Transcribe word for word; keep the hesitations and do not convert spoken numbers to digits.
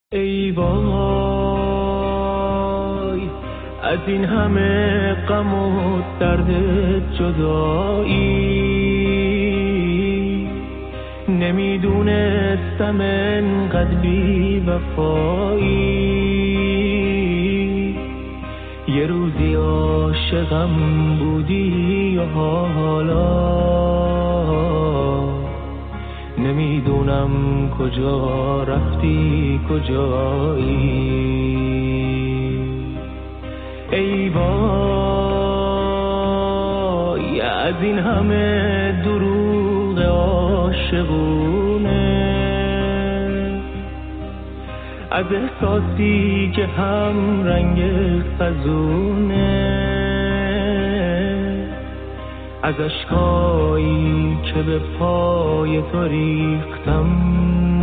ای وای از این همه غم و درد جدایی، نمیدونستم انقدر بی وفایی. یه روزی عاشقم بودی و حالا نمیدونم کجا رفتی کجایی. ای وای از این همه دروغ عاشقونه، از احساسی که هم رنگ خزونه، از اشکایی که به پای تو ریختم